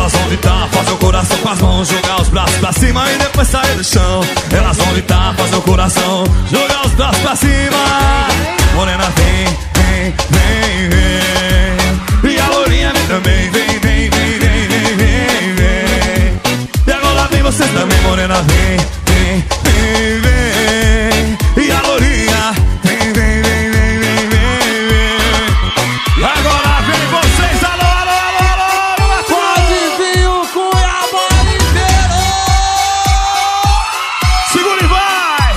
Elas vão gritar, fazer o coração com as mãos, jogar os braços pra cima e depois sair do chão. Elas vão gritar, fazer o coração, jogar os braços pra cima. Morena vem, vem, vem, vem. E a lourinha vem também, vem, vem, vem, vem, vem, vem, vem. E agora vem vocês também, morena vem, vem, vem, vem. E a lourinha vem, vem, vem, vem, vem, vem, vem. E agora vem vocês, alô, alô, alô, alô, alô. Pode vir o Cuiabá inteiro. Segura e vai.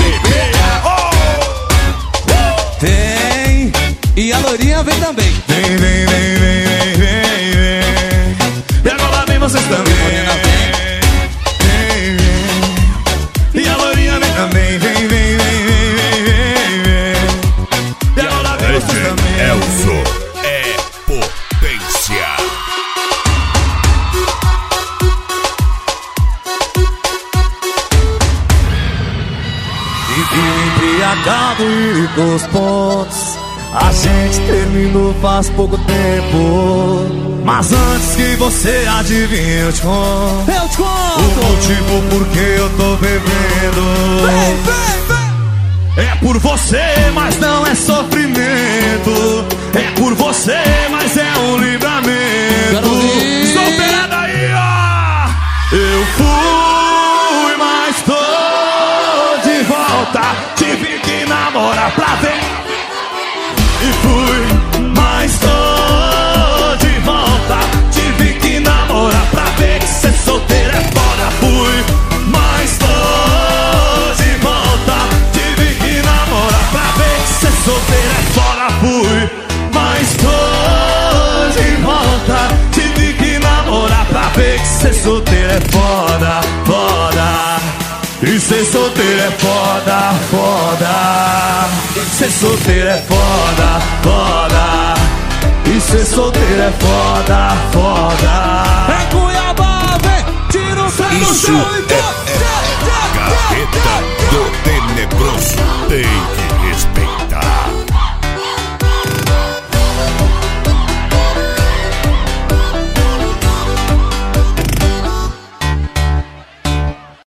Vem, e a lourinha vem também. Vem, vem, vem, vem, vem, vem, vem. E agora vem vocês também. Morena vem. Vem, vem. E a lourinha vem também. Vem, vem, vem, vem, vem, vem. E agora vem vocês também. Elzo é potência. Embriagado e dos pontos, a gente terminou faz pouco tempo. Mas antes que você adivinhe, eu te conto Eu te conto. o motivo por que eu tô bebendo. Vem, vem, vem. É por você, mas não é sofrimento. É por você, mas é um livramento. Quero ouvir. Solteira daí, ó. Eu fui, mas tô de volta. Tive que namorar pra ver. E fui, mas tô de volta. Tive que namorar pra ver que ser solteiro é foda. Fui, mas tô de volta. Tive que namorar pra ver que ser solteiro é foda. Fui, mas tô de volta. Tive que namorar pra ver que ser solteiro é foda, foda. E ser solteiro é foda, foda. Ser solteiro é foda, foda. E ser solteiro é foda, foda. É Cuiabá, vem. Tira o pé do Isso chão e é Gaveta do Tenebroso. Take.